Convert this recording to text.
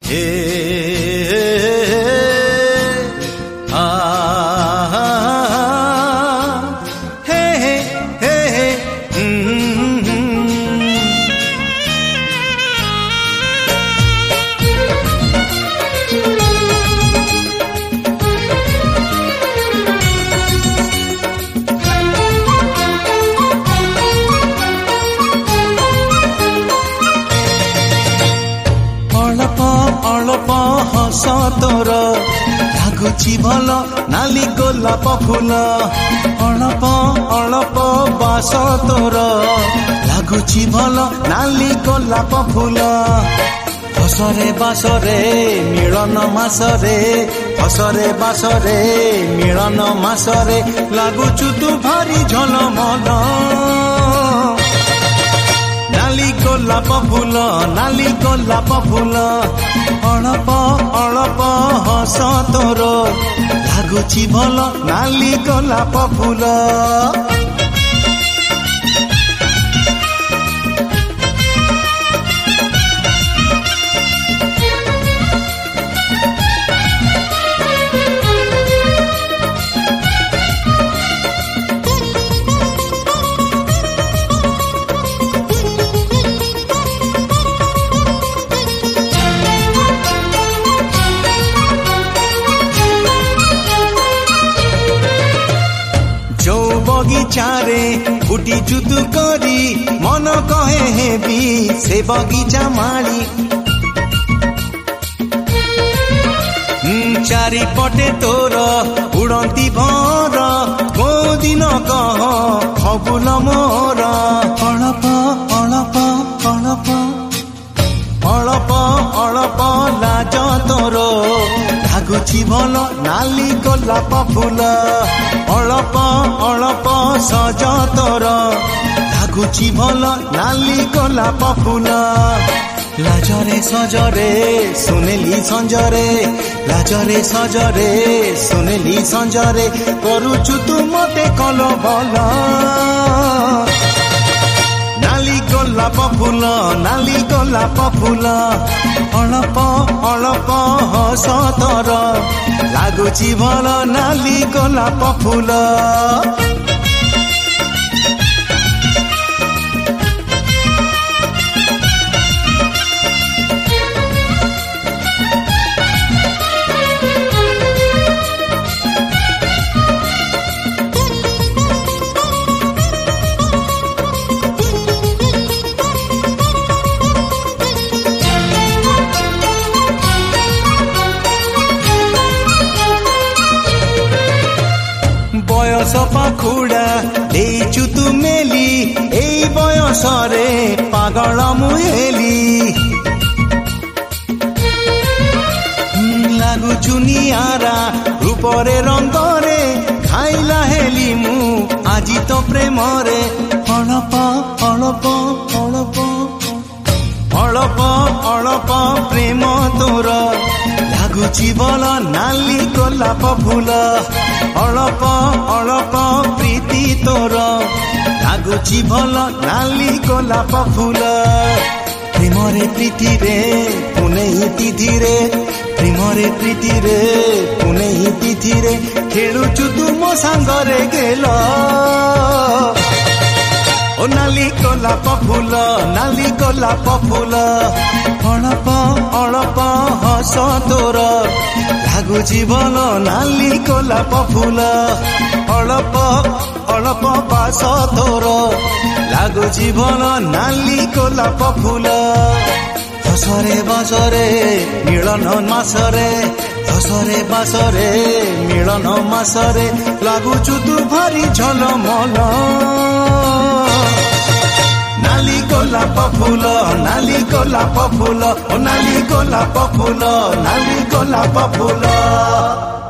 ତୋର ଲାଗୁଛି ଭଲ ନାଲି ଗୋଲାପ ଫୁଲ ଅଳପ ଅଳପ ବାସ ତୋର ଲାଗୁଛି ଭଲ ନାଲି ଗୋଲାପ ଫୁଲ ହସରେ ବାସରେ ମିଳନ ମାସରେ ହସରେ ବାସରେ ମିଳନ ମାସରେ ଲାଗୁଛୁ ତୁ ଭାରି ଝଲମଲ ନାଲି ଗୋଲାପ ଫୁଲ ନାଲି ଗୋଲାପ ଫୁଲ ଅଳପ ଅଳପ ହସ ତୋର ଲାଗୁଛି ଭଲ ନାଲି ଗୋଲାପ ଫୁଲ बगीचारे फुटी जुतु करी मन कहे हेबी से बगीचा माली चारिपटे तोर उड़ंती भर को दिन कह फगुल मोर अळप अळप अळप अळप अळप लाज तोर लाଗୁଛି ଭଲ ନାଲି ଗୋଲାପ ଫୁଲ ଅଳପ ଅଳପ ସଜ ତୋର ଲାଗୁଛି ଭଲ ନାଲି ଗୋଲାପ ଫୁଲ ଲାଜରେ ସଜରେ ସୁନେଲି ସଞ୍ଜରେ ଲାଜରେ ସଜରେ ସୁନେଲି ସଞ୍ଜରେ କରୁଛୁ ତୁ ମତେ କଲ ଭଲ नाली गोलाप फूल नाली गोलाप फूल अळप अळप हस तोर लाଗୁଛି ଭଲ नाली गोलाप फूल बयस पाखुड़ा देचु तु मेली एई बयसरे पागल मुहेली लागुछु नियारा रूपरे रंगरे खाइला हेली मु आजी तो प्रेमरे अळप अळप अळप अळप अळप प्रेम तोर लाଗୁଛି ଭଲ ନାଲି ଗୋଲାପ ଫୁଲ ଅଳପ ଅଳପ ପ୍ରୀତି ତୋର ଲାଗୁଛି ଭଲ ନାଲି ଗୋଲାପ ଫୁଲ ପ୍ରେମରେ ପ୍ରୀତିରେ ପୁନେଇ ତିଥିରେ ପ୍ରେମରେ ପ୍ରୀତିରେ ପୁନେଇ ତିଥିରେ ଖେଳୁଛୁ ତୁ ମୋ ସାଙ୍ଗରେ ଗେଲ ओ नाली गोलाप फूल नाली गोलाप फूल अळप अळप हस तोर लाଗୁଛି ଭଲ नाली गोलाप फूल अळप अळप बास तोर लाଗୁଛି ଭଲ नाली गोलाप फूल हसरे बासरे मिलन मासरे हसरे बासरे मिलन मासरे लाଗୁଛୁ तू भारी झलमल नाली गोलाप फूल नाली गोलाप फूल नाली गोलाप फूल नाली गोलाप फूल।